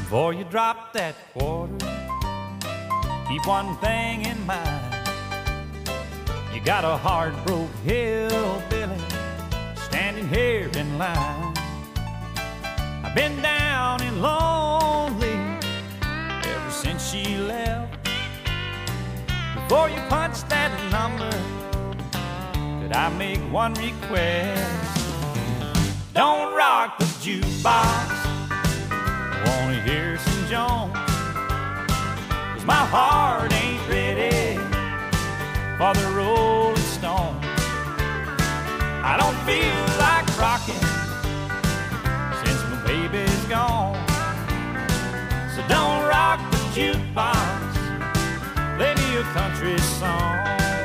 Before you drop that quarter, keep one thing in mind. You got a hard-broke hillbilly standing here in line. I've been down and lonely ever since she left. Before you punch that number, could I make one request? Don't rock the jukebox, I wanna hear some Jones, 'cause my heart ain't ready for the Rolling Stones. I don't feel like rocking since my baby's gone. So don't rock the jukebox, play me a country song.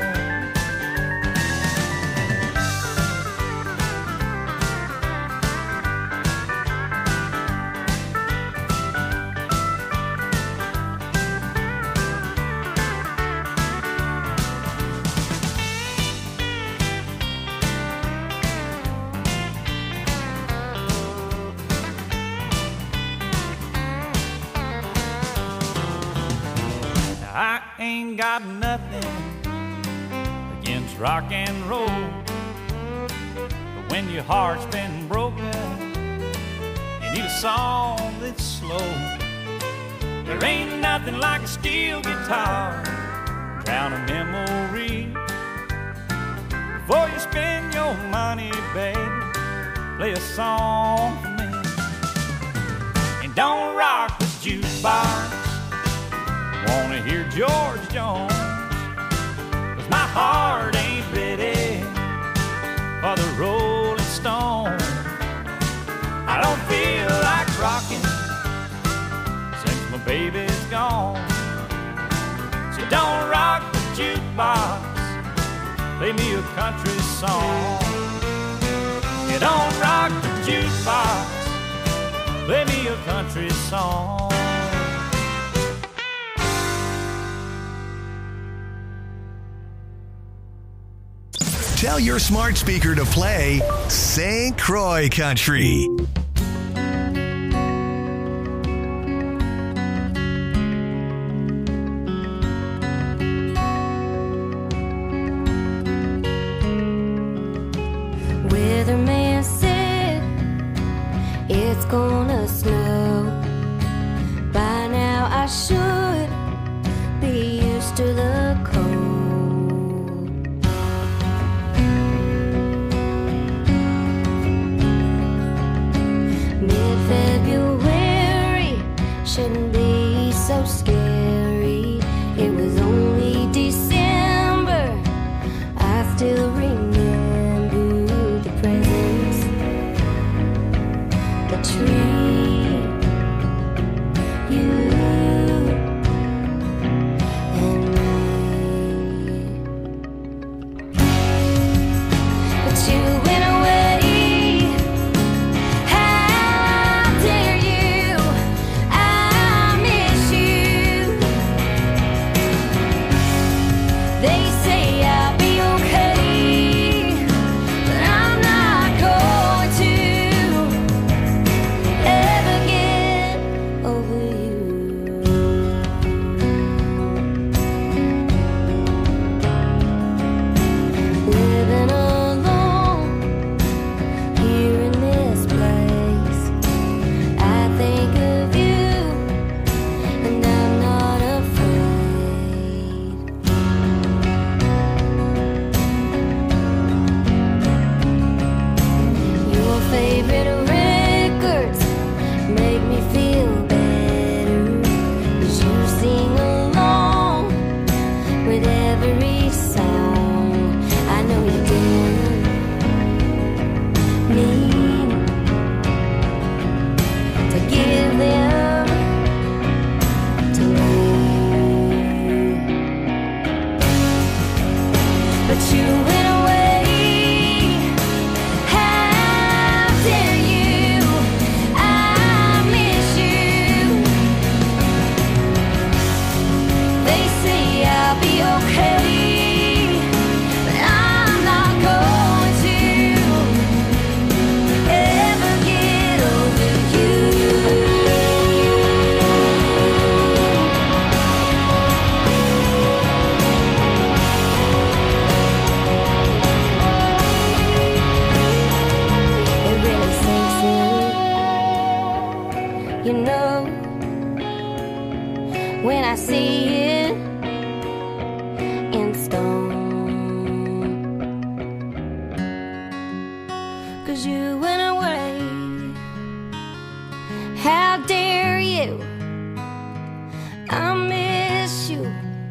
I ain't got nothing against rock and roll, but when your heart's been broken, you need a song that's slow. There ain't nothing like a steel guitar, drown a memory. Before you spend your money, baby, play a song for me. And don't rock the jukebox, wanna hear George Jones, 'cause my heart ain't ready for the Rolling Stones. I don't feel like rocking since my baby's gone. So don't rock the jukebox, play me a country song. You don't rock the jukebox, play me a country song. Tell your smart speaker to play St. Croix Country. Weatherman said it's gonna snow. By now I should be used to the cold. Mid-February shouldn't be so scary. It was only December. I still remember the presents, the tree, you and me. But you went away. How dare you? I miss you. you know, when I see it in stone. 'Cause you went away. How dare you? I miss you.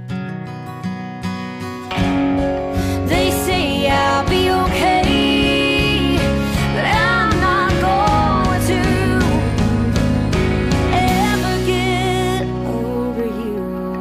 They say I'll be okay, but I'm not going to ever get over you.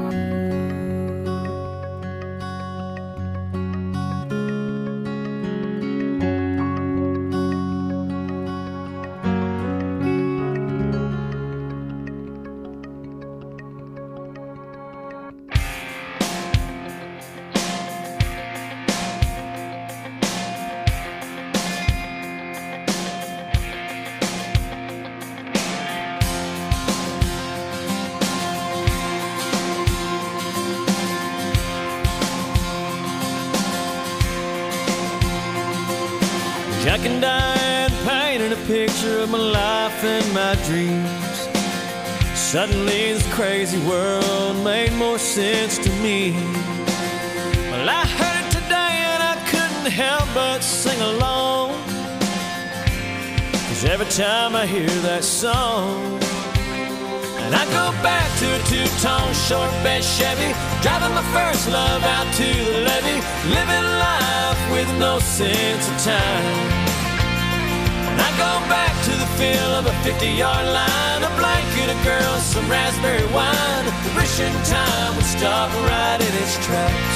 Jack and Diane painted a picture of my life and my dreams. Suddenly this crazy world made more sense to me. Well, I heard it today and I couldn't help but sing along. 'Cause every time I hear that song, and I go back to a two-tone short bed Chevy, driving my first love out to the levee, living life with no sense of time. And I go back to the feel of a 50-yard line, a blanket, a girl, some raspberry wine, wishing time would stop right in its tracks.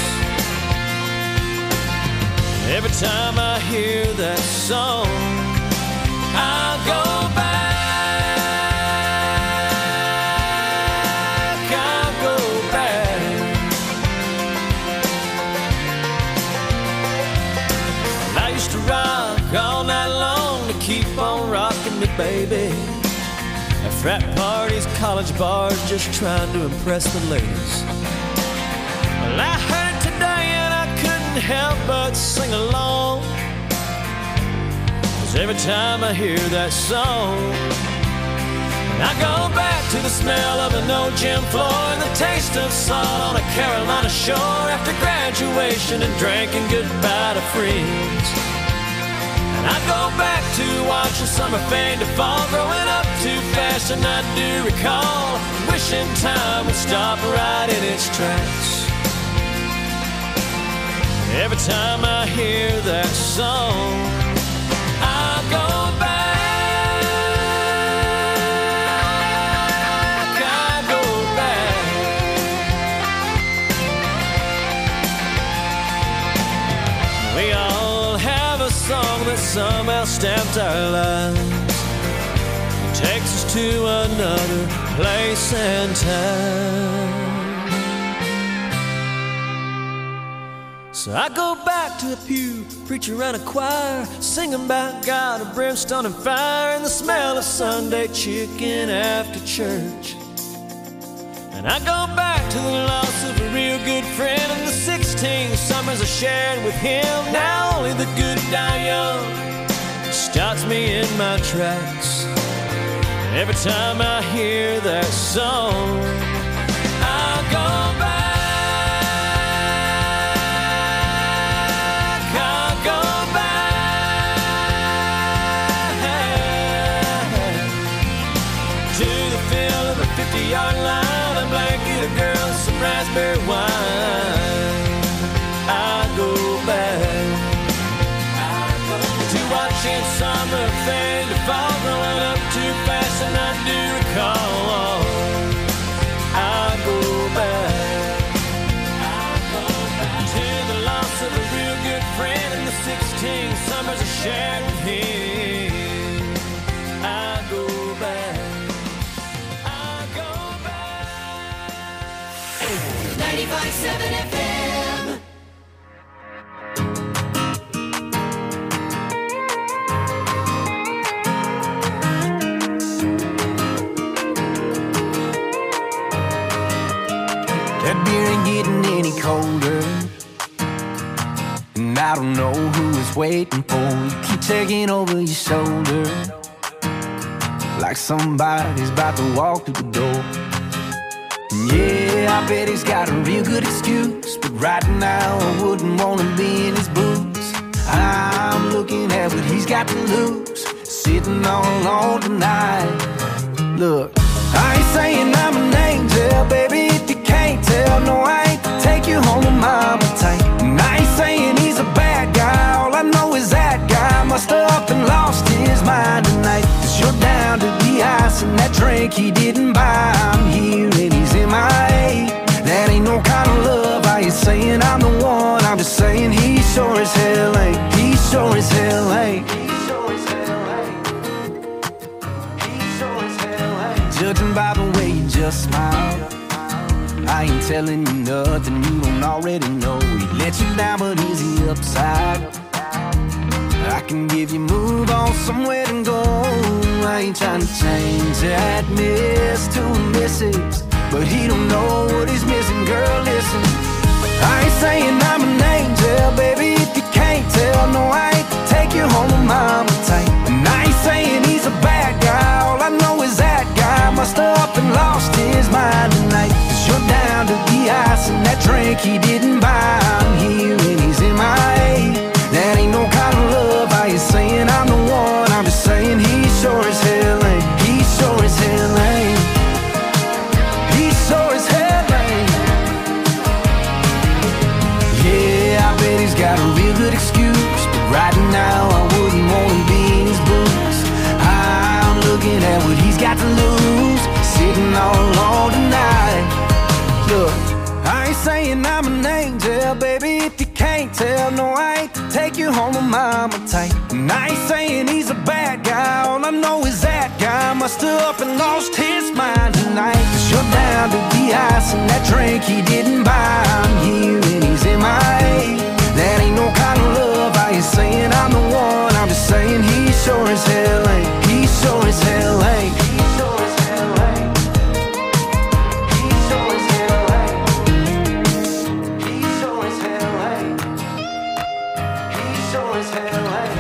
Every time I hear that song, I'll go back. All night long to keep on rocking me, baby. At frat parties, college bars, just trying to impress the ladies. Well, I heard it today and I couldn't help but sing along. 'Cause every time I hear that song, and I go back to the smell of an old gym floor and the taste of salt on a Carolina shore after graduation and drinking goodbye to friends. I go back to watching summer fade to fall, growing up too fast, and I do recall wishing time would stop right in its tracks. Every time I hear that song, I go back, I go back. We all have a song that somehow stamped our lives and takes us to another place and time. So I go back to the pew, preacher and a choir, singing about God and brimstone and fire and the smell of Sunday chicken after church. And I go back to the loss of a real good friend and the 16 summers I shared with him. Now only the good die young stops me in my tracks. And every time I hear that song, I'll go back. I'll go back to the feel of a 50-yard line, a blanket, a girl, some raspberry wine. I go back to watching summer fade to fall, growing up too fast, and I do recall. I go back to the loss of a real good friend and the 16 summers I shared with him. I go back. 95.7 FM. That beer ain't getting any colder, and I don't know who it's waiting for. You keep taking over your shoulder, like like somebody's about to walk through the door. And yeah, I bet he's got a real good excuse, but right now I wouldn't wanna be in his boots. I'm looking at what he's got to lose, sitting all alone tonight. Look, I ain't saying I'm an angel, baby, if you can't tell. No, I ain't to take you home with mama tight. And I ain't saying he's a bad guy, all I know is that guy must have up and lost his mind tonight. Cause you're down to the ice and that drink he didn't buy. I'm here and he's MIA. That ain't no kind of love. I ain't saying I'm the one, I'm just saying he sure as hell ain't. He sure as hell ain't. Judging by the way you just smile, I ain't telling you nothing you don't already know. He let you down, but is he upside? I can give you move on somewhere to go. I ain't trying to change that miss to a missus, but he don't know what he's missing. Girl, listen, I ain't saying I'm an angel, baby, if you can't tell. No, I ain't to take you home with mama tight. And I ain't saying he's a bad guy, all I know is that guy must have up and lost his mind tonight. Cause you're down to the ice and that drink he didn't buy. I'm here and he's MIA. That ain't no kind of love. I ain't saying I'm the one, I'm just saying he sure as hell ain't. He sure as hell ain't. He sure as hell ain't. Yeah, I bet he's got a real good excuse, but right now I wouldn't wanna be in his boots. I'm looking at what he's got to lose, sitting all alone tonight. Look, I ain't saying I'm an angel, baby, if you can't tell. No, I ain't to take you home with mama tight. And I ain't saying he's a bad guy, all I know is that guy must have up and lost his mind tonight. Cause you're down to the ice and that drink he didn't buy. I'm here and he's MIA. That ain't no kind of love. I ain't saying I'm the one, I'm just saying he sure as hell ain't. He sure as hell ain't. He sure as hell ain't. He sure as hell ain't. He sure as hell ain't. He sure as hell ain't.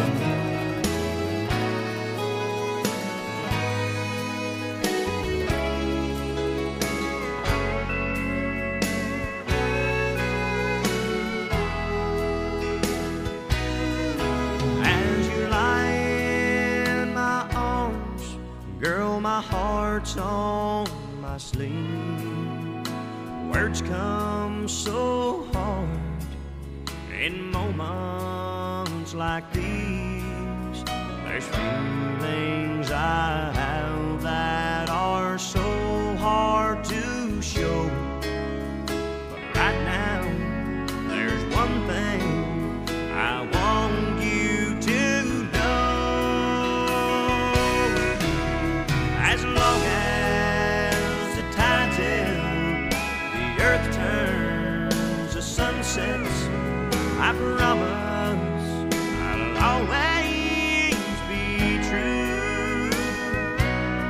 My heart's on my sleeve. Words come so hard in moments like these. There's feelings I have that are so hard to show. But right now, there's one thing I want you to know. As long as the tide's in, the earth turns, the sun sets, I promise I'll always be true.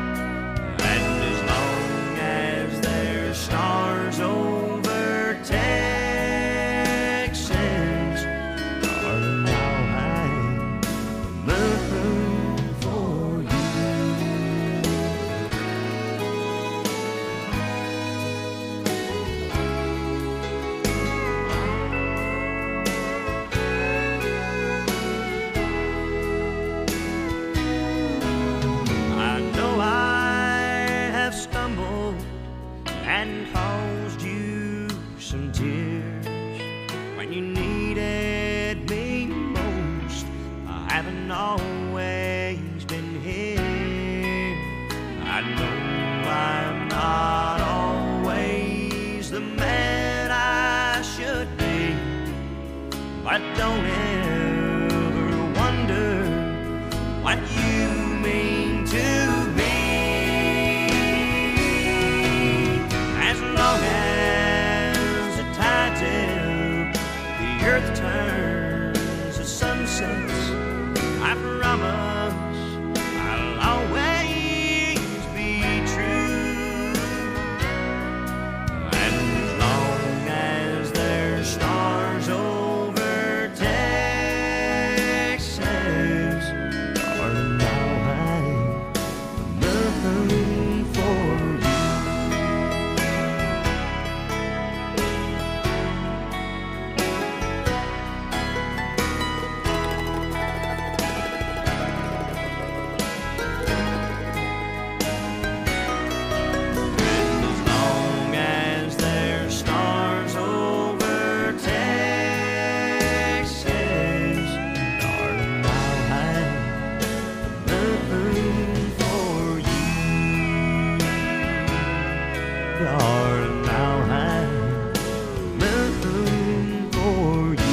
darling, I'll have love for you.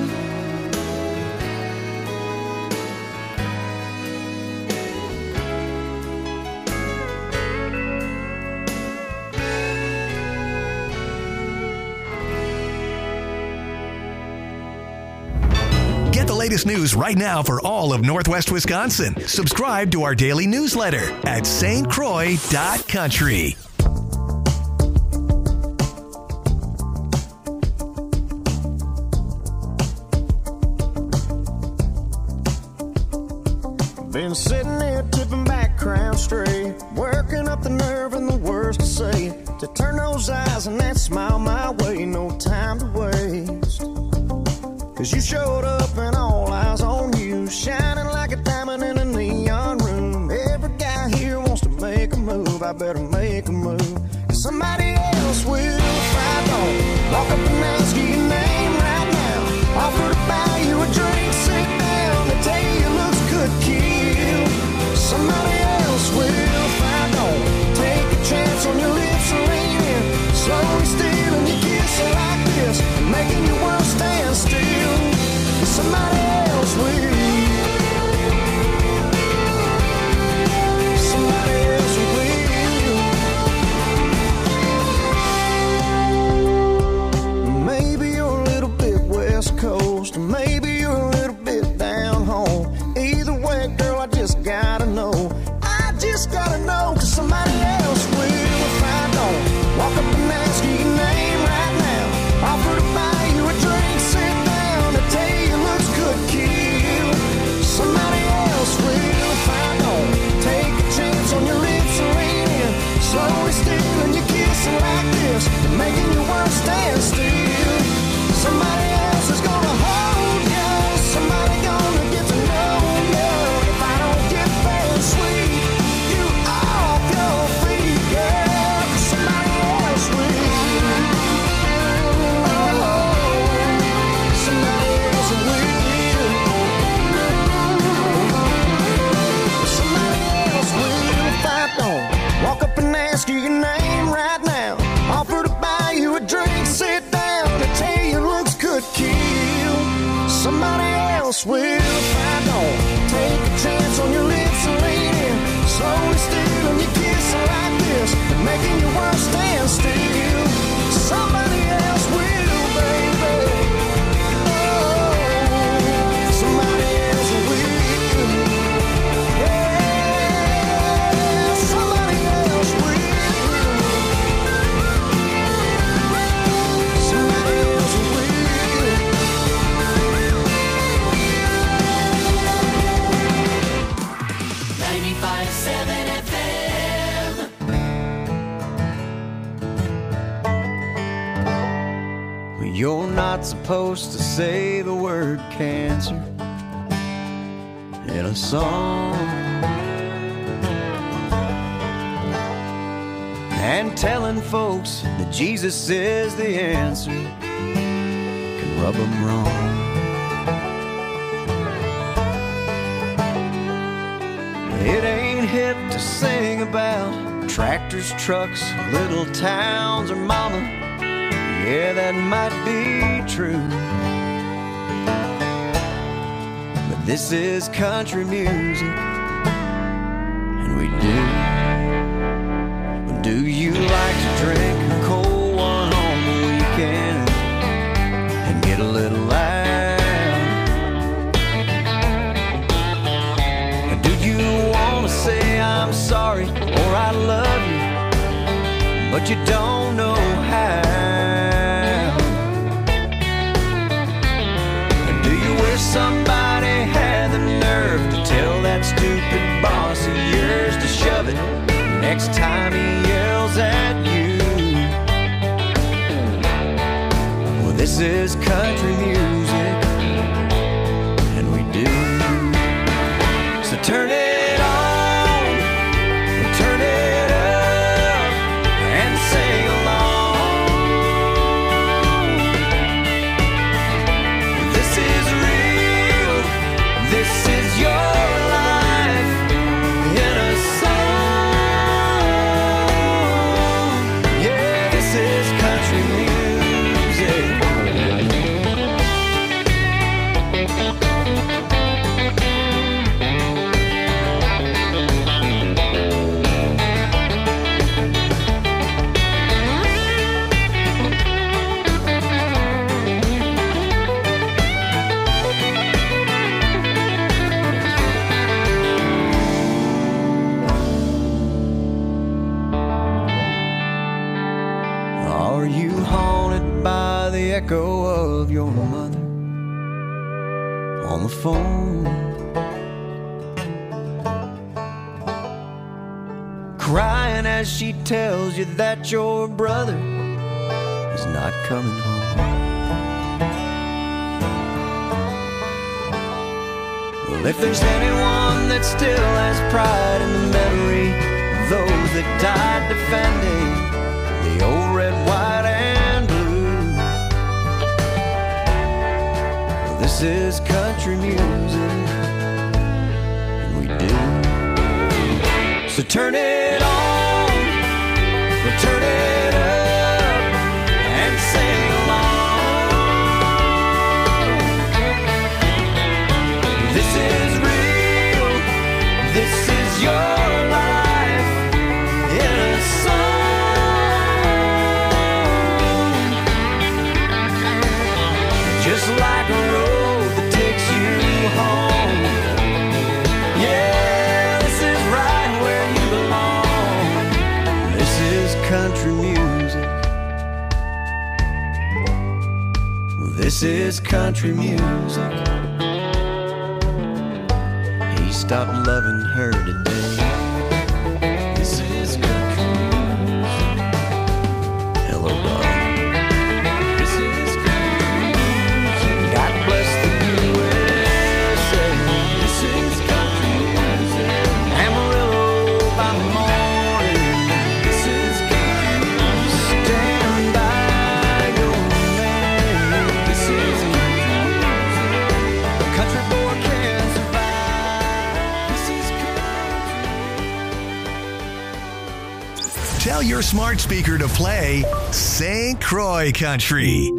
Get the latest news right now for all of Northwest Wisconsin. Subscribe to our daily newsletter at stcroix.country. Been sitting here tipping back, crown straight, working up the nerve and the words to say, to turn those eyes and that smile my way, no time to waste. Cause you showed up and all eyes on you, shining like a diamond in a neon room. Every guy here wants to make a move, I better make a move. Cause somebody else will if I don't walk up and ask you your name right now. Offer to buy you a drink, sit down, they tell you your looks could kill. Somebody else will if I don't take a chance on your lips and lean in, slowly stealing your kiss like this, making your world stand still. Somebody else will. Somebody else will. Maybe you're a little bit West Coast, maybe you're a little bit down home. Either way, girl, I just gotta know. I just gotta know, cause somebody else will if I don't walk up and ask you your name right now. Offer to buy you a drink, sit down, to tell you your looks could kill. Somebody else will if I don't take a chance on your lips and lean in, slowly stealing your kissing like this, making your world stand still. Somebody else is gonna hold you, somebody gonna get to know you. If I don't get very sweet, you off your feet, girl. Somebody else will. Somebody else will if I don't walk up and ask you your name right now. Offer to buy you a drink, sit down, to tell you looks could kill. Somebody else will if I don't take a chance on your lips and lean in, slowly stealing your kiss like this, making your world stand still. Somebody else will, baby. Somebody else will. Yeah, somebody else will. Somebody else will. 95.7 FM. Well, you're not supposed to say the word cancer in a song. And telling folks that Jesus is the answer can rub them wrong. It ain't hip to sing about tractors, trucks, little towns, or mama. Yeah, that might be true. But this is country music, and we do. Do you like to drink a cold one on the weekend and get a little loud? Or do you want to say I'm sorry or I love you, but you don't know how? Or do you wish somebody had the nerve to tell that stupid boss of yours to shove it next time he yells at you? Well, this is country music, and we do. So turn it on, and turn it up, and sing along. This is real, this is your life in a song. Yeah. Are you haunted by the echo of your mother on the phone? Crying as she tells you that your brother is not coming home. Well, if there's anyone that still has pride in the memory of those that died defending the old red, white, and blue, well, this is country music, and we do. So turn it on, or turn it up, and sing along. This is real, this is your life in a song. Just like a road that takes you home. Yeah, this is right where you belong. This is country music. This is country music. He stopped loving her today. This is country music. Hello, darling. This is country music. God bless the USA. This is country music. Amarillo by morning. This is country music. Stand by your man. This is country music. A country boy can survive. This is country. Tell your smart speaker to play St. Croix Country.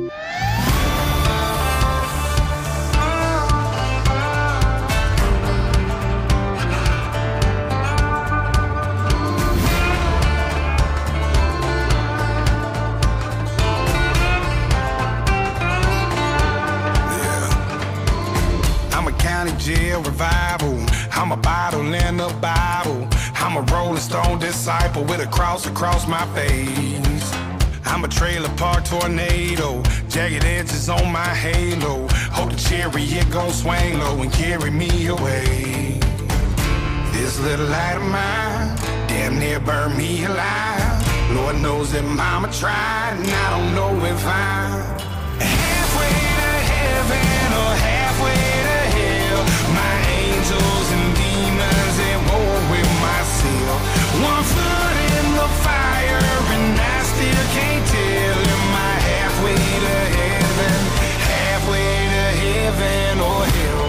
I'm a county jail revival. I'm a bottle in the Bible. I'm a Rolling Stone disciple with a cross across my face. I'm a trailer park tornado, jagged edges on my halo. Hope the chariot gon' swing low and carry me away. This little light of mine damn near burned me alive. Lord knows that mama tried, and I don't know if I'm halfway to heaven or halfway to hell. My angels and demons at war with myself. One foot in the fire and I still can't tell. Am I halfway to heaven, halfway to heaven or hell?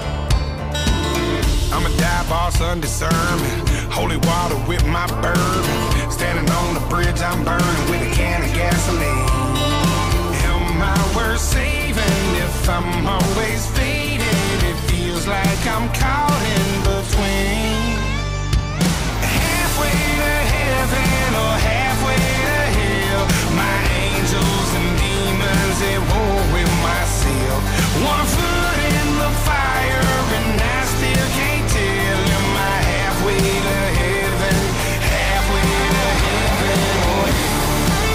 I'm a dive boss on discernment, holy water with my bourbon. Standing on the bridge I'm burning with a can of gasoline. Am I worth saving if I'm always faded? It feels like I'm caught in between. Halfway to heaven or halfway to hell. My angels and demons at war with myself. One foot in the fire and I still can't tell. Am I halfway to heaven, halfway to heaven or hell?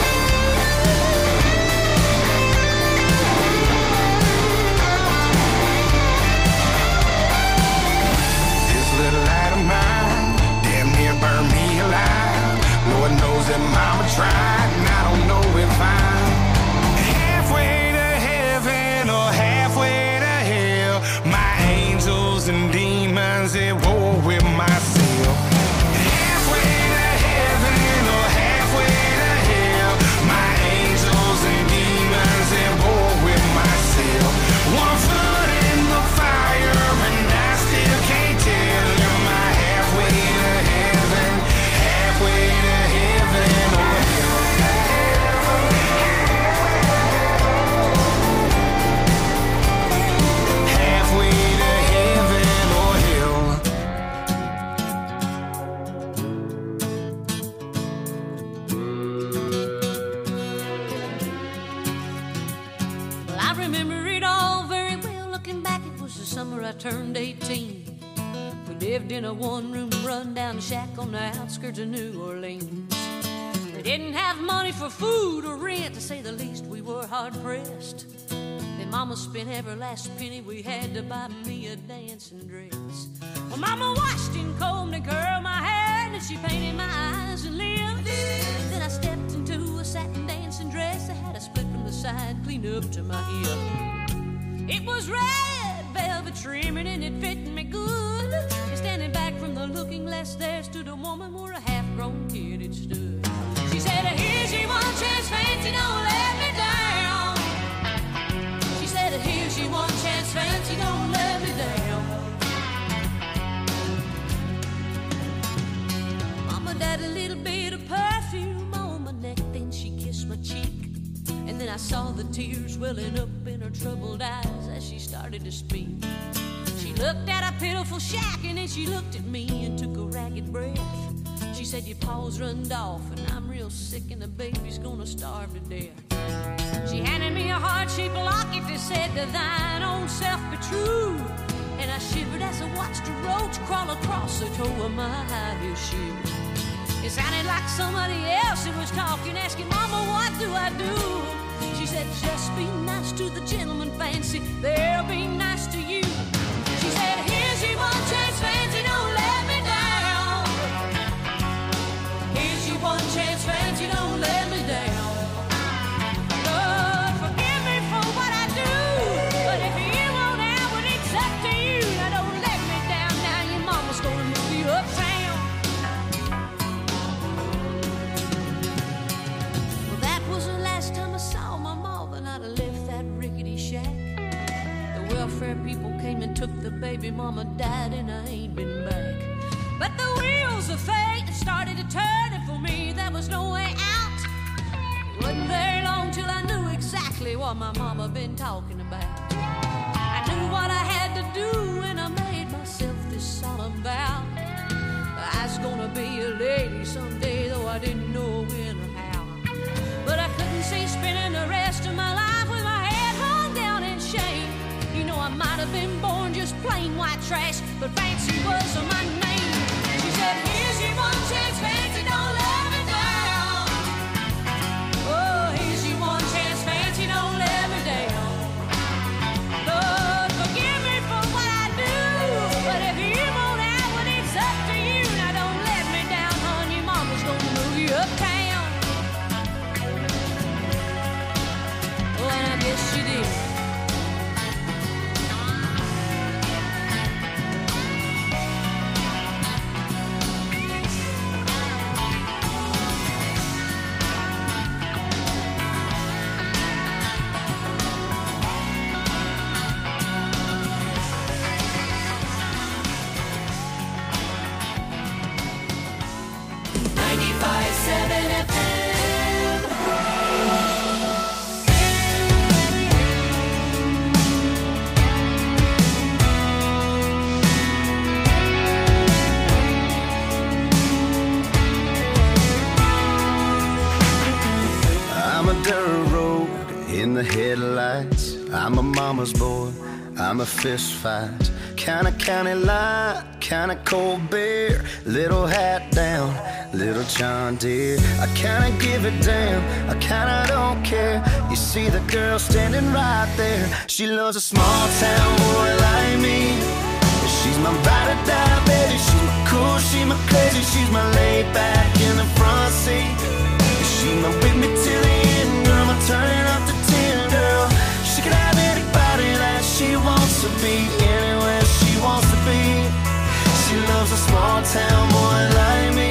This little light of mine damn near burned me alive. Lord knows that mama tried, and I don't know if I'm halfway to heaven or halfway to hell. My angels and demons at war with myself. Halfway to heaven or halfway to hell. My angels and demons at war with myself. One foot in the fire and I still can't tell. Am I halfway to heaven, halfway to heaven or hell? Halfway to heaven or hell? Well, I remember it all very well. Looking back, it was the summer I turned 18. We lived in a one-room run-down shack on the outskirts of New Orleans. We didn't have money for food or rent. To say the least, we were hard-pressed. Then Mama spent every last penny we had to buy me a dancing dress. Well, Mama washed and combed and curled my hair, and she painted my eyes and lips. Then I stepped into a satin dancing dress that had a split from the side clean up to my hip. It was red velvet trimming and it fit me good. And standing back from the looking glass there stood a woman where a half-grown kid had stood. She said, here's your one chance, fancy, don't let me down. She said, here's your one chance, fancy, don't let me down. Mama died a little bit of perfume on my neck, then she kissed my cheek. And then I saw the tears welling up in her troubled eyes as she started to speak. She looked at a pitiful shack and then she looked at me and took a ragged breath. She said, your paws runned off and I'm real sick and the baby's gonna starve to death. She handed me a heart-shaped locket that said, to thine own self be true. And I shivered as I watched a roach crawl across the toe of my high-heel shoe. It sounded like somebody else that was talking, asking, Mama, what do I do? She said, just be nice to the gentleman, fancy, they'll be nice to you. She said, here's your one chance, fancy, don't let me down. Here's your one chance, fancy, don't let me down. Lord, forgive me for what I do, but if you won't have it, it's up to you. Now don't let me down, now your mama's gonna move you uptown. Welfare people came and took the baby, Mama died and I ain't been back. But the wheels of fate started to turn, and for me there was no way out. It wasn't very long till I knew exactly what my mama been talking about. I knew what I had to do and I made myself this solemn vow. I was gonna be a lady someday, though I didn't know when or how. But I couldn't see spending the rest of my life with my head hung down in shame. You know I might have been born just plain white trash, but fancy was my name. She said, here's your one chance, fancy, don't let me down. Oh, here's your one chance, fancy, don't let me down. Lord, forgive me for what I do, but if you won't have it, it's up to you. Now don't let me down, hon, your mama's gonna move you uptown. Oh, and I guess she did. Headlights. I'm a mama's boy, I'm a fist fight. Kinda county line, kinda cold beer. Little hat down, little John Deere. I kinda give it damn, I kinda don't care. You see the girl standing right there. She loves a small town boy like me. She's my ride or die, baby. She's my cool, she's my crazy. She's my laid back in the front seat. She's my with me till the end, girl. I'm turning up the 10, girl. She can have anybody that she wants to be, anywhere she wants to be. She loves a small town boy like me.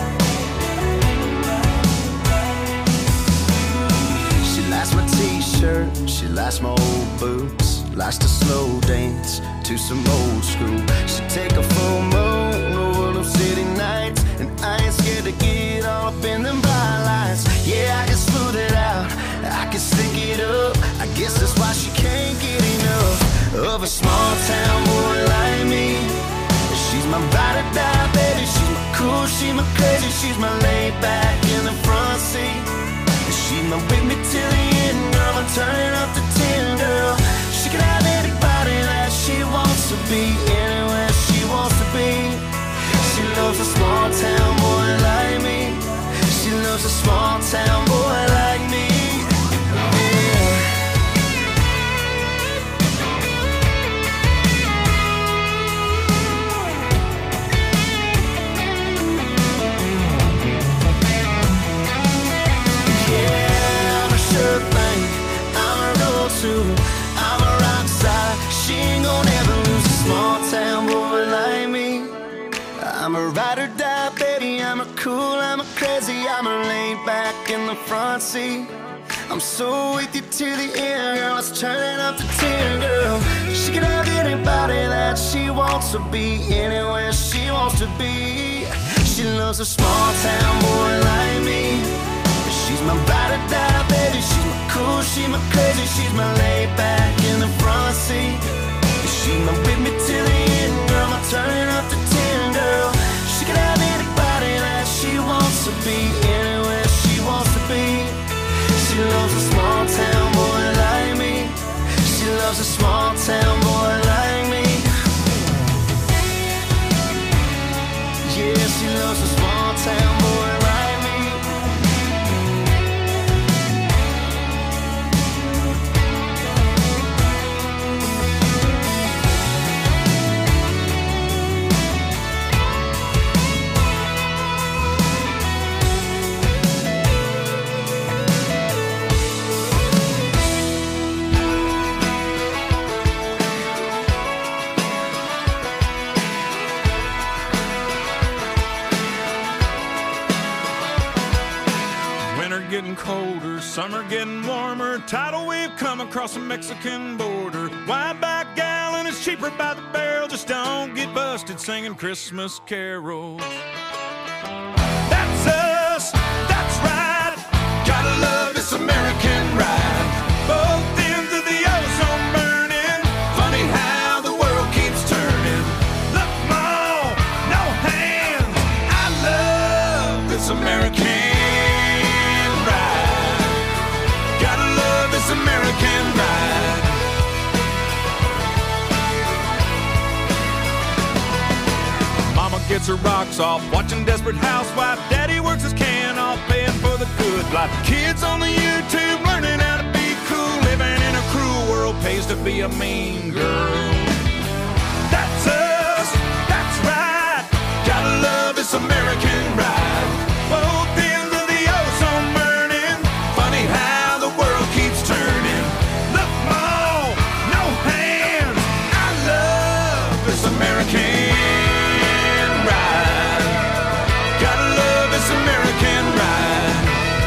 She likes my t-shirt, she likes my old boots, likes to slow dance to some old school. She take a full moon over them city nights, and I ain't scared to get all up in them bright lights. Yeah, I can smooth it out, I can stick it up. I guess that's why she can't get enough of a small town boy like me. She's my ride or die, baby. She's my cool, she's my crazy. She's my laid back in the front seat. She's my with me till the end, girl. I'm turning up the 10, girl. She can have anybody that she wants to be, anywhere she wants to be. She loves a small town boy like me. She loves a small town boy like me. I'm a rock star. She ain't gonna ever lose a small town boy like me. I'm a ride or die, baby. I'm a cool, I'm a crazy, I'm a laid back in the front seat. I'm so with you to the end, girl. Let's turn it up to 10, girl. She can have anybody that she wants to be, anywhere she wants to be. She loves a small town boy like me. She's my ride or die, baby. She's my cool, she's my crazy, she's my laid back in the front seat. She's my with me to the end, girl. I'm turning up to 10, girl. She can have anybody that she wants to be, anywhere she wants to be. She loves a small town boy like me. She loves a small town boy like me. Yeah, she loves a small town boy like me. Getting colder, summer getting warmer, tidal wave come across the Mexican border. Wide back gallon is cheaper by the barrel, just don't get busted singing Christmas carols. That's us, that's right, gotta love this American ride. Both ends of the ozone burning, funny how the world keeps turning. Look, Mom, no hands, I love this American American ride. Mama gets her rocks off, watching Desperate Housewife. Daddy works his can off, paying for the good life. Kids on the YouTube learning how to be cool. Living in a cruel world pays to be a mean girl. That's us, that's right. Gotta love this American ride. Both ends of the ozone burning. Funny how the world keeps turning. Look, Mom, no hands. I love this American ride. Gotta love this American ride.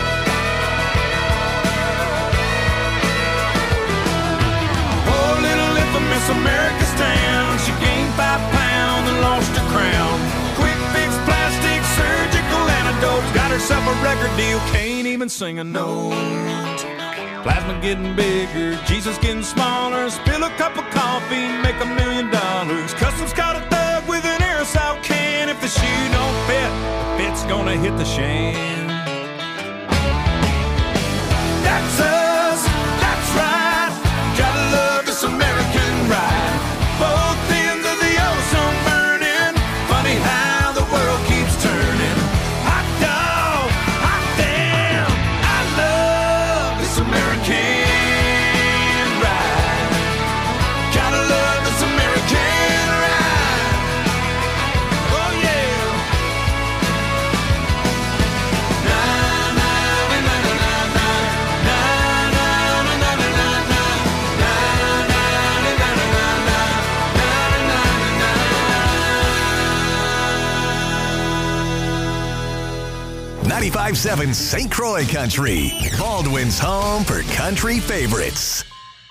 Oh, little infamous America's town. She gained 5 pounds and lost her crown. Quick fix, plastic, surgical antidotes. Got herself a record deal, can't even sing a note. Plasma getting bigger, Jesus getting smaller. Spill a cup of coffee, make $1 million. Customs caught a thug with an aerosol can. If the shoe don't fit, the fit's gonna hit the shan. That's us, that's right. Gotta love this American ride. Both ends of the ozone burning. Funny how the world keeps turning. Hot dog, hot damn. I love this American ride. Gotta love this American ride. Oh yeah. Na na na na na na na na na na na na na. 95.7 St. Croix Country, Baldwin's home for country favorites.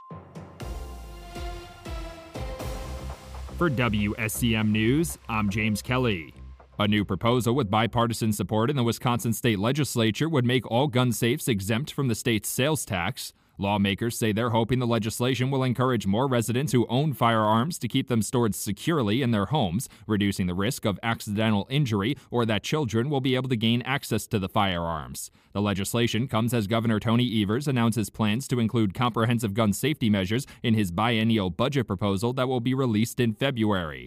For WSCM News, I'm James Kelly. A new proposal with bipartisan support in the Wisconsin state legislature would make all gun safes exempt from the state's sales tax. Lawmakers say they're hoping the legislation will encourage more residents who own firearms to keep them stored securely in their homes, reducing the risk of accidental injury or that children will be able to gain access to the firearms. The legislation comes as Governor Tony Evers announces plans to include comprehensive gun safety measures in his biennial budget proposal that will be released in February.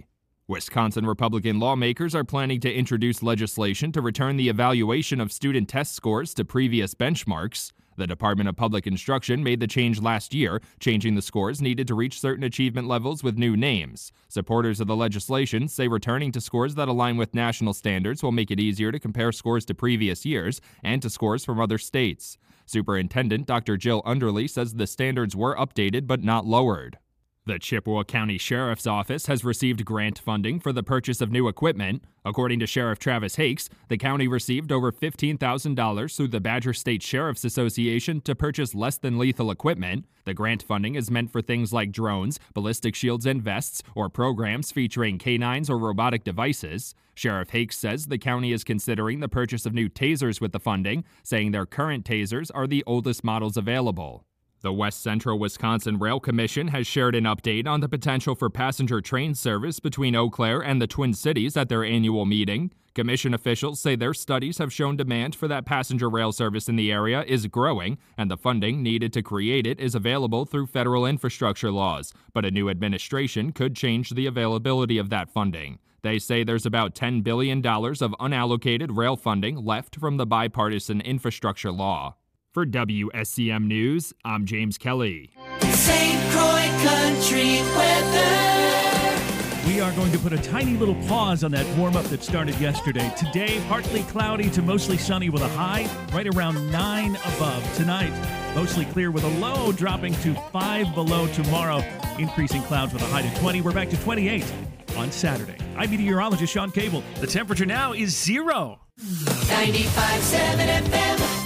Wisconsin Republican lawmakers are planning to introduce legislation to return the evaluation of student test scores to previous benchmarks. The Department of Public Instruction made the change last year, changing the scores needed to reach certain achievement levels with new names. Supporters of the legislation say returning to scores that align with national standards will make it easier to compare scores to previous years and to scores from other states. Superintendent Dr. Jill Underly says the standards were updated but not lowered. The Chippewa County Sheriff's Office has received grant funding for the purchase of new equipment. According to Sheriff Travis Hakes, the county received over $15,000 through the Badger State Sheriff's Association to purchase less than lethal equipment. The grant funding is meant for things like drones, ballistic shields and vests, or programs featuring canines or robotic devices. Sheriff Hakes says the county is considering the purchase of new tasers with the funding, saying their current tasers are the oldest models available. The West Central Wisconsin Rail Commission has shared an update on the potential for passenger train service between Eau Claire and the Twin Cities at their annual meeting. Commission officials say their studies have shown demand for that passenger rail service in the area is growing, and the funding needed to create it is available through federal infrastructure laws. But a new administration could change the availability of that funding. They say there's about $10 billion of unallocated rail funding left from the bipartisan infrastructure law. For WSCM News, I'm James Kelly. St. Croix Country weather. We are going to put a tiny little pause on that warm-up that started yesterday. Today, partly cloudy to mostly sunny with a high right around 9 above. Tonight, mostly clear with a low dropping to 5 below tomorrow. Increasing clouds with a high to 20. We're back to 28 on Saturday. I'm meteorologist Sean Cable. The temperature now is 0. 95.7 FM.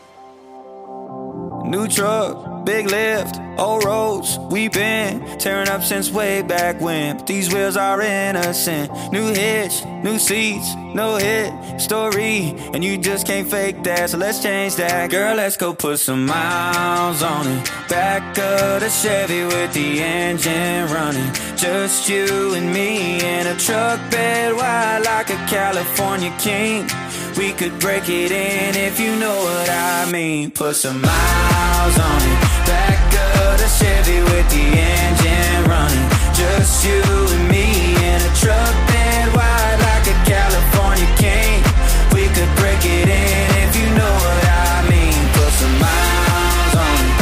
New truck, big lift, old roads, we been tearing up since way back when. But these wheels are innocent. New hitch, new seats, no hit story, and you just can't fake that, so let's change that. Girl, let's go put some miles on it. Back of the Chevy with the engine running. Just you and me in a truck bed wide like a California king. We could break it in if you know what I mean. Put some miles on it. Back of the Chevy with the engine running. Just you and me in a truck bed wide like a California king. We could break it in if you know what I mean. Put some miles on it.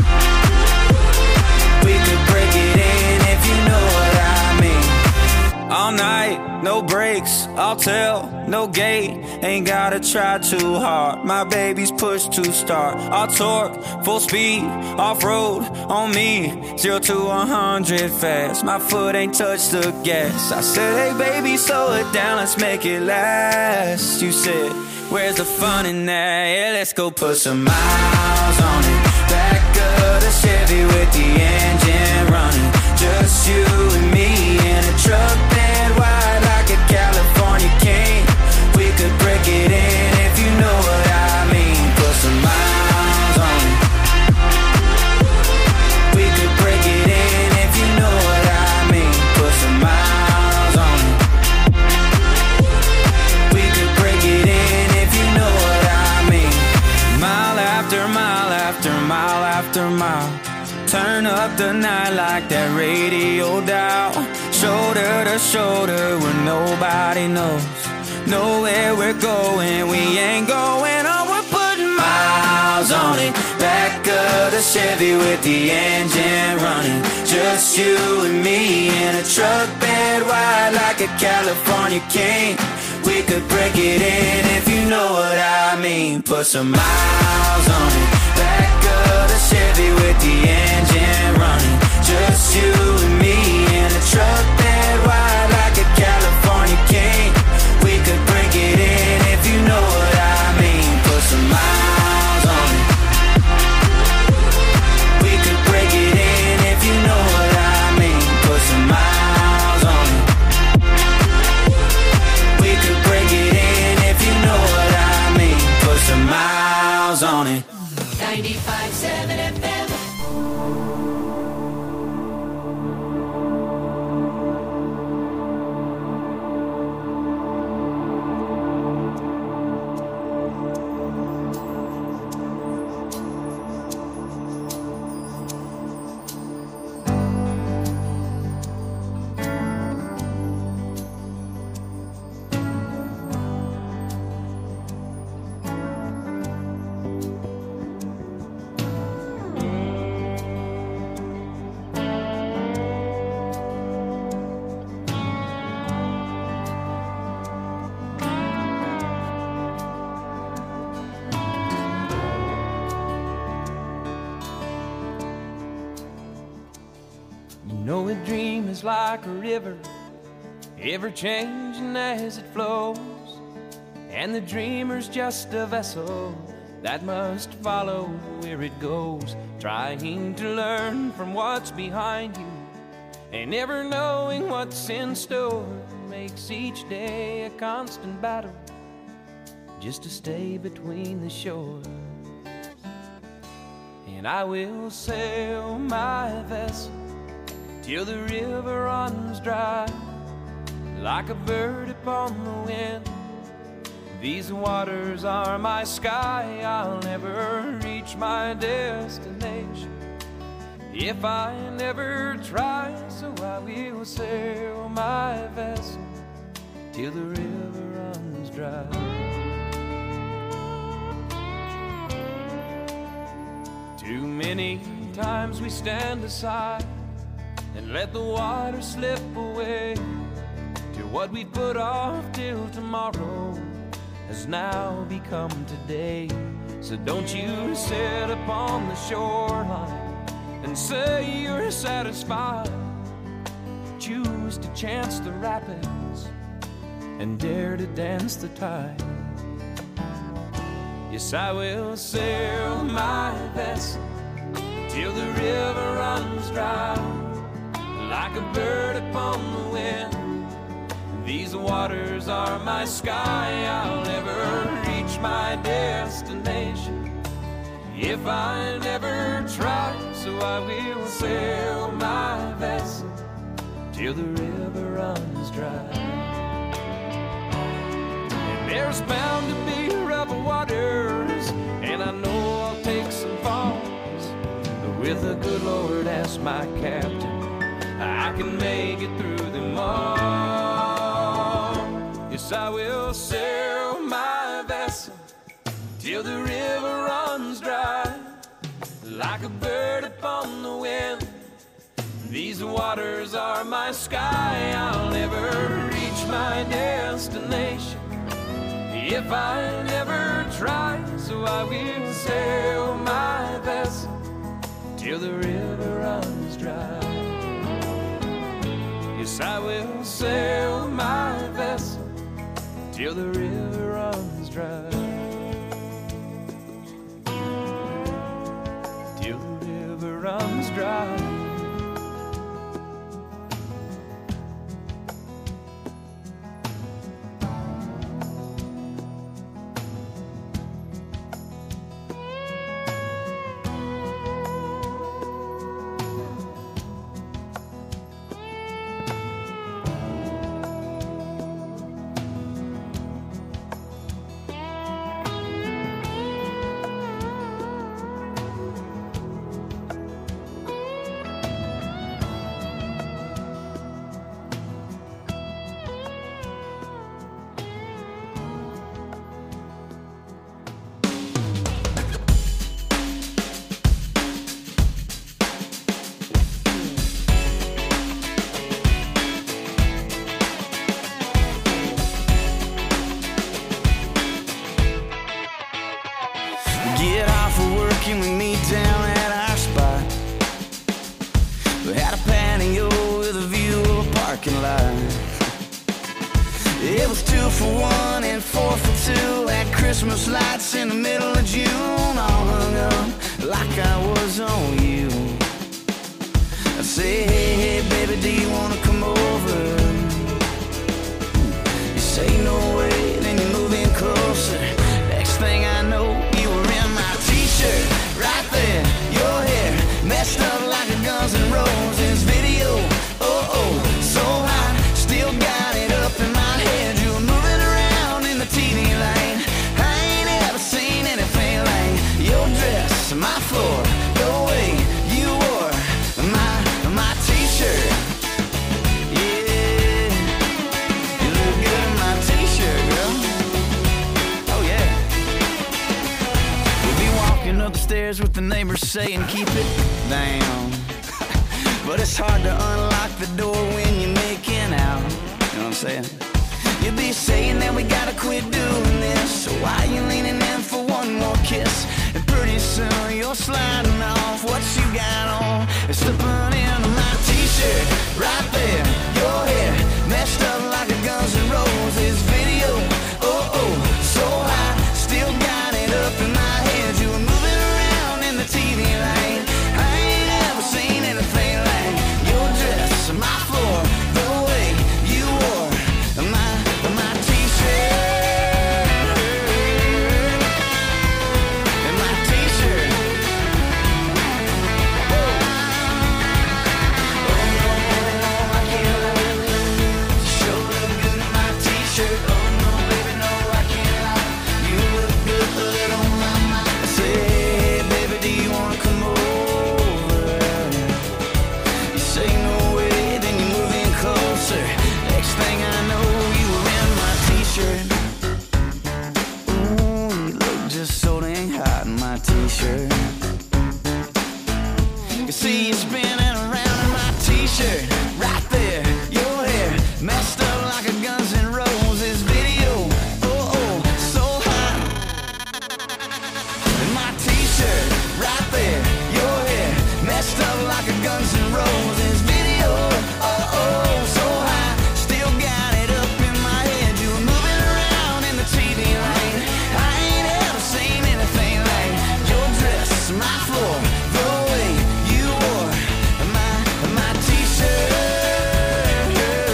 We could break it in if you know what I mean. All night, no brakes, I'll tell, no gate. Ain't gotta try too hard. My baby's push to start. All torque, full speed, off-road on me. 0 to 100 fast. My foot ain't touched the gas. I said, hey baby, slow it down, let's make it last. You said, where's the fun in that? Yeah, let's go put some miles on it. Back of the Chevy with the engine running. Just you and me in a truck bed wide like a California king. We could break it in if you know what I mean. Put some miles on it. We could break it in if you know what I mean. Put some miles on it. We could break it in if you know what I mean. Mile after mile after mile after mile. Turn up the night like that radio dial. Shoulder to shoulder where nobody knows. Know where we're going, we ain't going on. We're putting miles on it. Back of the Chevy with the engine running. Just you and me in a truck bed wide like a California king. We could break it in if you know what I mean. Put some miles on it. Back of the Chevy with the engine running. Just you and me in a truck bed wide like a California king. We could break it in if you know what I mean. Put some miles on it. We could break it in if you know what I mean. Put some miles on it. We could break it in if you know what I mean. Put some miles on it. 95.7 FM. know a dream is like a river, ever changing as it flows, and the dreamer's just a vessel that must follow where it goes, trying to learn from what's behind you and never knowing what's in store makes each day a constant battle just to stay between the shores. And I will sail my vessel till the river runs dry, like a bird upon the wind. These waters are my sky, I'll never reach my destination if I never try. So I will sail my vessel till the river runs dry. Too many times we stand aside and let the water slip away till what we put off till tomorrow has now become today. So don't you sit upon the shoreline and say you're satisfied. Choose to chance the rapids and dare to dance the tide. Yes, I will sail my vessel till the river runs dry, like a bird upon the wind. These waters are my sky, I'll never reach my destination if I never try. So I will sail my vessel till the river runs dry. And there's bound to be rough waters, and I know I'll take some falls, but with the good Lord as my captain, I can make it through them all. Yes, I will sail my vessel till the river runs dry, like a bird upon the wind. These waters are my sky, I'll never reach my destination if I never try. So I will sail my vessel till the river runs dry. Yes, I will sail my vessel till the river runs dry. Till the river runs dry. Get off of work and we meet down at our spot. We had a patio with a view of a parking lot. It was 2 for 1 and 4 for 2 at Christmas lights in the middle of June, all hung up like I was on you. I say, hey, hey, baby, do you wanna come over? You say no way, then you move in closer. Next thing I know, you were in my t-shirt, right there, your hair messed up like a Guns N' Roses video. Oh, oh, so hot, still got it up in my head. You were moving around in the TV lane. I ain't ever seen anything like your dress, my floor, the way you wore my t-shirt. Yeah, you look good in my t-shirt, girl. Oh yeah. We'll be walking up the stairs with the neighbors saying keep it down. But it's hard to unlock the door when you're making out. You know what I'm saying? You'll be saying that we gotta quit doing this. So why you leaning in for one more kiss? And pretty soon you're sliding off what you got on and slipping into my t-shirt. Right there, your hair messed up like a Guns N' Roses video. Oh, oh, so high, still got it up in my head. You were moving around in the TV lane. I ain't ever seen anything like your dress, my floor, the way you wore my t-shirt. And my t-shirt. Oh no, I can't lie. Sure look good in my t-shirt. Oh no, baby, no, I can't lie. You look good on my mind. I say, hey, baby, do you wanna come over? You say no way, then you move in closer. Next thing I know, you were in my t-shirt. Ooh, you look just so dang hot in my t-shirt. You see you spinning around in my t-shirt. Right there, your hair messed up like a Guns N' Roses video. Oh, oh, so hot. In my t-shirt, right there, your hair messed up like a Guns N' Roses video. Oh, oh, so high, still got it up in my head. You were moving around in the TV lane. I ain't ever seen anything like your dress, my floor, the way you wore my t-shirt.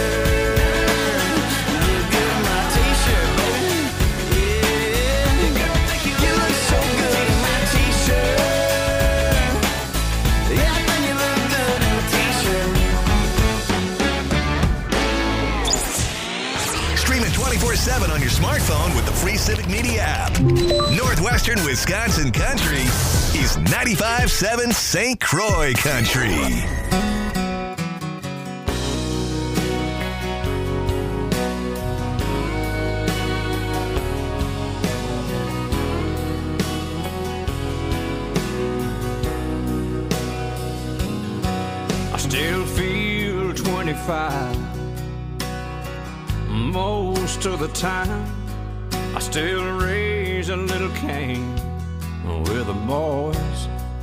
You look good in my t-shirt, baby. Yeah, you look so good in my t-shirt. Yeah, I think you look good in a t-shirt. Stream it 24/7 on your smartphone with the free Civic Media app. Northwestern Wisconsin Country is 95.7 St. Croix Country. I still feel 25 most of the time. I still raise a little Cain with the boys.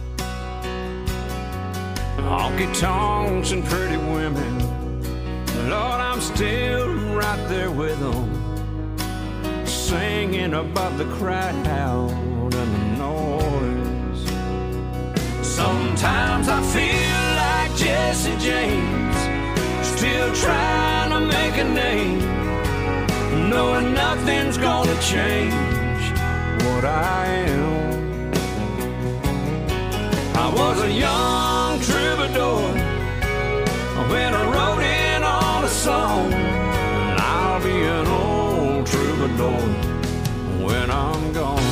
Honky tonks and pretty women, Lord, I'm still right there with them, singing about the crowd and the noise. Sometimes I feel like Jesse James, still trying to make a name, knowing nothing's gonna change what I am. I was a young troubadour when I wrote in on a song, and I'll be an old troubadour when I'm gone.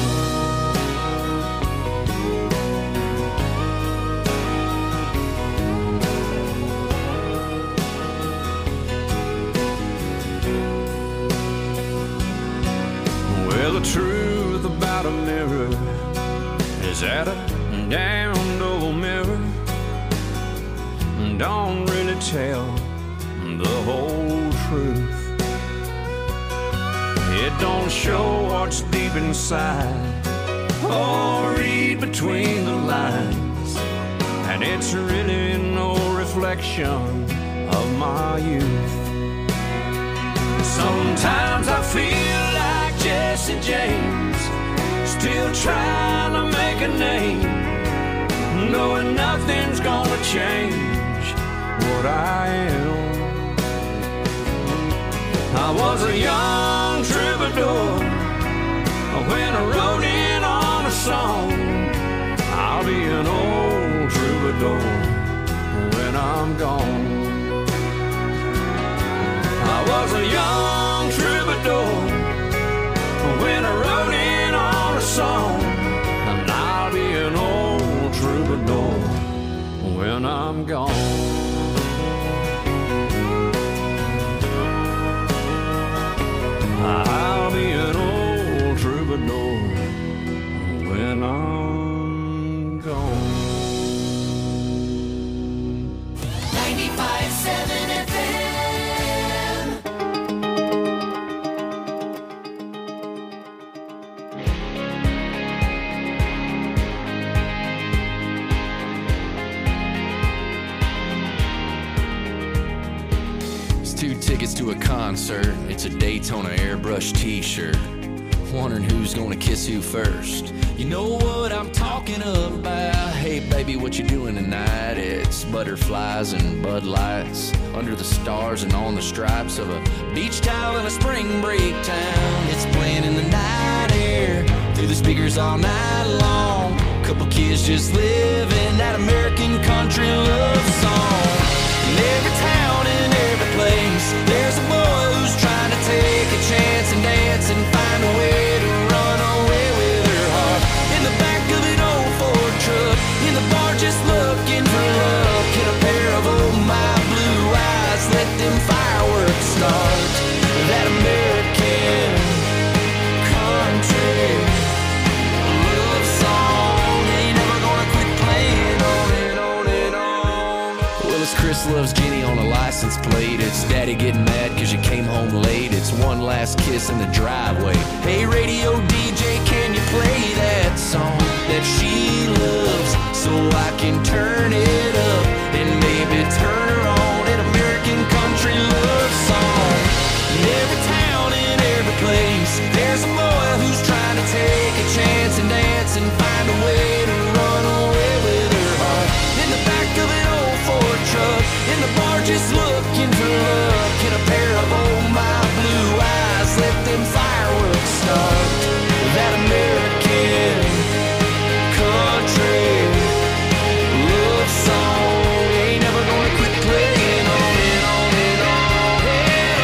Well, the truth about a mirror is that a damned old mirror don't really tell the whole truth. It don't show what's deep inside or read between the lines, and it's really no reflection of my youth. Sometimes I feel like Jesse James, still trying to make a name, knowing nothing's gonna change what I am. I was a young troubadour when I wrote in on a song. I'll be an old troubadour when I'm gone. I was a young troubadour when I wrote in on a song, and I'll be an old troubadour when I'm gone. I'll be an old troubadour when I'm gone. 95.7 FM. tickets to a concert. It's a Daytona airbrush t-shirt. Wondering who's gonna kiss who first. You know what I'm talking about. Hey baby, what you doing tonight? It's butterflies and Bud Lights under the stars and on the stripes of a beach towel in a spring break town. It's playing in the night air through the speakers all night long. Couple kids just living that American country love song. In every town, in every place, there's a boy who's trying to take a chance and dance and find a way to run away with her heart. In the back of an old Ford truck, in the bar just looking for love. Get a pair of oh my blue eyes, let them fireworks start. That American country love song ain't never gonna quit playing on and on and on. Well, it's Chris loves Jenny on a license plate. It's Daddy getting mad cause you came home late. It's one last kiss in the driveway. Hey radio DJ, can you play that song that she loves so I can turn it up and maybe turn her on? An American country love song. In every town, in every place, there's a boy who's trying to take a chance and dance and find a way to run away with her heart. In the back of an old Ford truck, in the bar just looking for love. Get a pair of oh my blue eyes, let them fireworks start. That American country love song ain't never gonna quit playing on and on and on and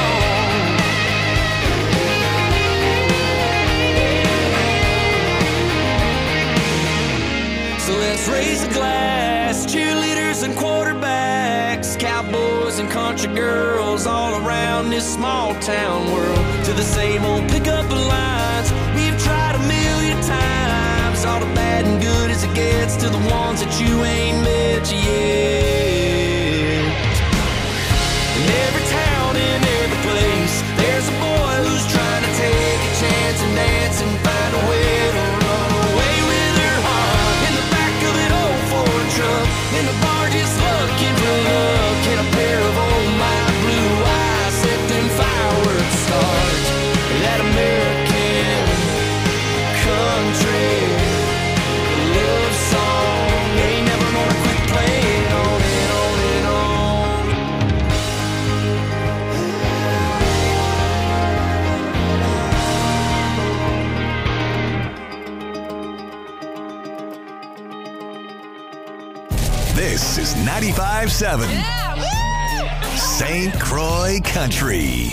on. So let's raise a glass, cheerleaders and quarterbacks, cowboys and country girls all around this small town world. To the same old pickup lines we've tried a million times. All the bad and good as it gets to the ones that you ain't met yet. In every town, in every place, there's a boy who's trying to take a chance and dance and find a way to run away with her heart. In the back of an old Ford truck, in the bar just looking for love. Get a pair of oh my blue eyes, let them fireworks start. That American country love song ain't never gonna quit playing on and on and on. This is 95.7 St. Croix Country.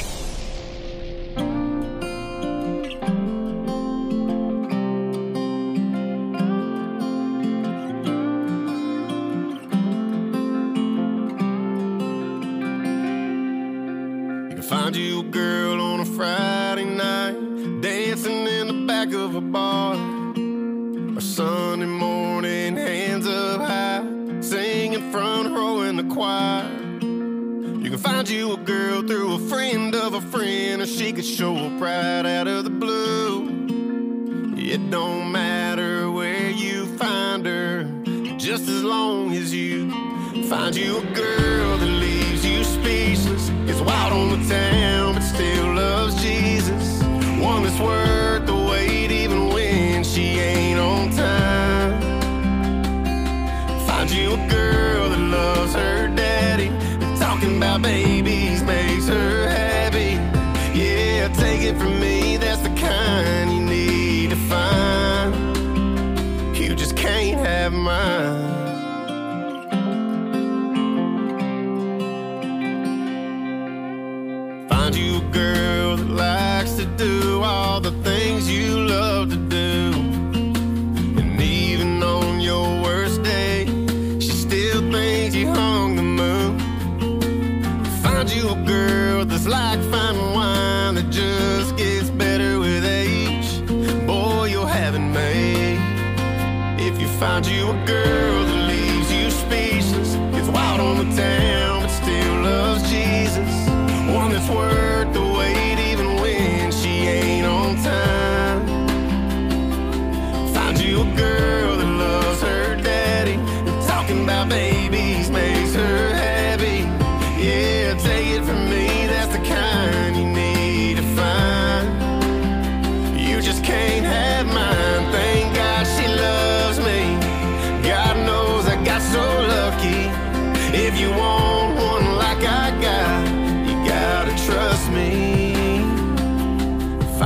Find you a girl on a Friday night, dancing in the back of a bar, or Sunday morning, hands up high, singing front row in the choir. You can find you a girl through a friend of a friend, or she could show up right out of the blue. It don't matter where you find her, just as long as you find you a girl that leaves you speechless, gets wild on the town but still loves Jesus. One that's worth the wait even when she ain't on time. Find you a girl that loves her daddy, and talking about babies makes her happy. Yeah, take it from me, that's the kind you need to find. You just can't have mine. Find you a girl that likes to do all the things you love to do, and even on your worst day, she still thinks you hung the moon. Find you a girl that's like fine wine that just gets better with age. Boy, you'll have it made. If you find you a girl that leaves you speechless, gets wild on the town but still loves Jesus. One that's worth the wait even when she ain't on time. Find you a girl that loves her daddy, and talking about babies makes her happy. Yeah, take it from me, that's the kind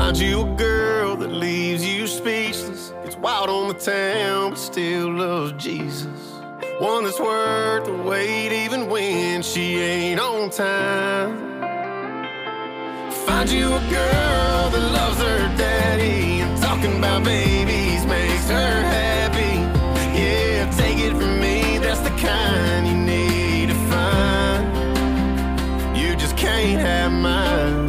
Find you a girl that leaves you speechless. It's wild on the town, but still loves Jesus. One that's worth the wait even when she ain't on time. Find you a girl that loves her daddy, and talking about babies makes her happy. Yeah, take it from me, that's the kind you need to find. You just can't have mine.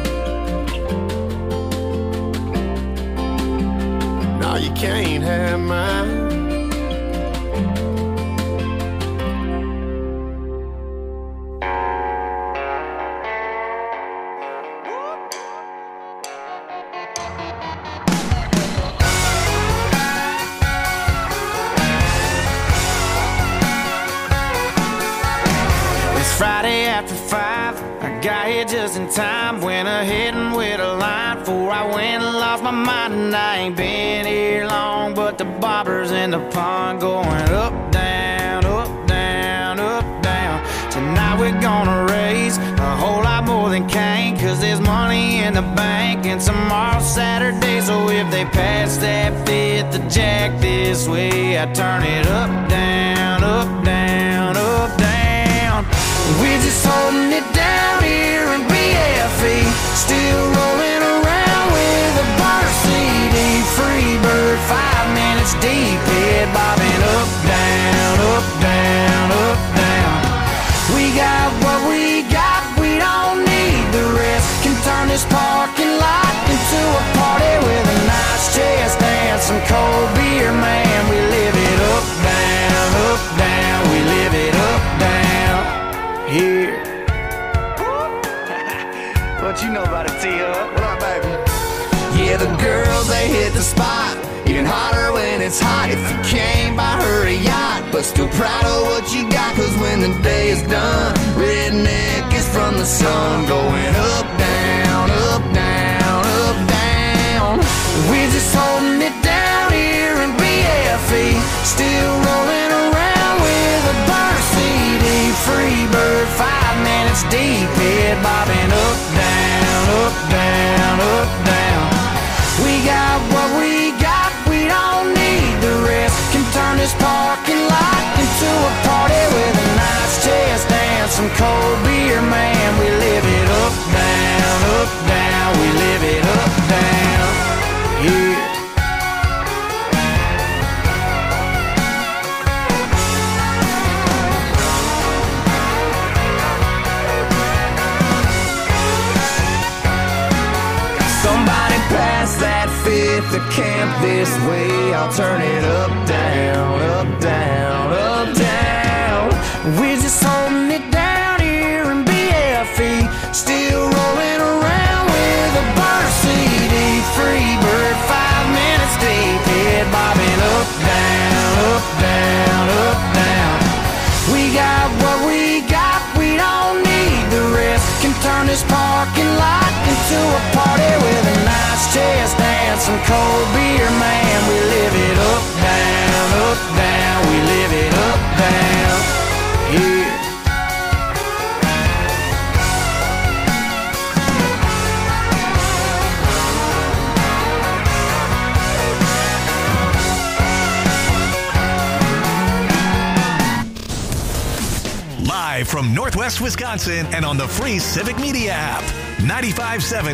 No, you can't have mine. Friday after 5, I got here just in time. Went ahead and with a line before I went and lost my mind. And I ain't been here long, but the bobbers in the pond going up, down, up, down, up, down. Tonight we're gonna raise a whole lot more than Cain, 'cause there's money in the bank and tomorrow's Saturday. So if they pass that fifth the jack this way, I turn it up, down, up, down, up, down. We're just holding it down here in BFE, still rolling around with a bar CD. Free bird, 5 minutes deep, head bobbing up, down, up, down, up, down. We got what we got, we don't need the rest. Can turn this parking lot into a party with a nice chest and some cold beer, man. We live it up, down, we live it up, down. Here. What you know about it, T-Up? What up, baby? Yeah, the girls, they hit the spot. Even hotter when it's hot. If you can't buy her a yacht, but still proud of what you got, 'cause when the day is done, redneck is from the sun. Going up, down, up, down, up, down. We're just holding it down here in BFE, still rolling around with a burn CD. Free bird, 5 minutes deep, head bobbing up, down, up, down, up, down. We got what we got, we don't need the rest. Can turn this parking lot into a party with a nice chest and some cold beer, man. We live it up, down, we live it up, down. Yeah. Somebody pass that fifth to camp this way. I'll turn it up, down, up, down, up, down. We're just holding it down here in BFE, still rolling around with a burn CD. Free bird, 5 minutes deep, head bobbing up, down, up, down, up, down. We got what we got, we don't need the rest. Can turn this parking lot into a party with a nice chest and some cold beer, man. We live it up, down, we live it up, down, yeah. Live from Northwest Wisconsin and on the free Civic Media app. 95.7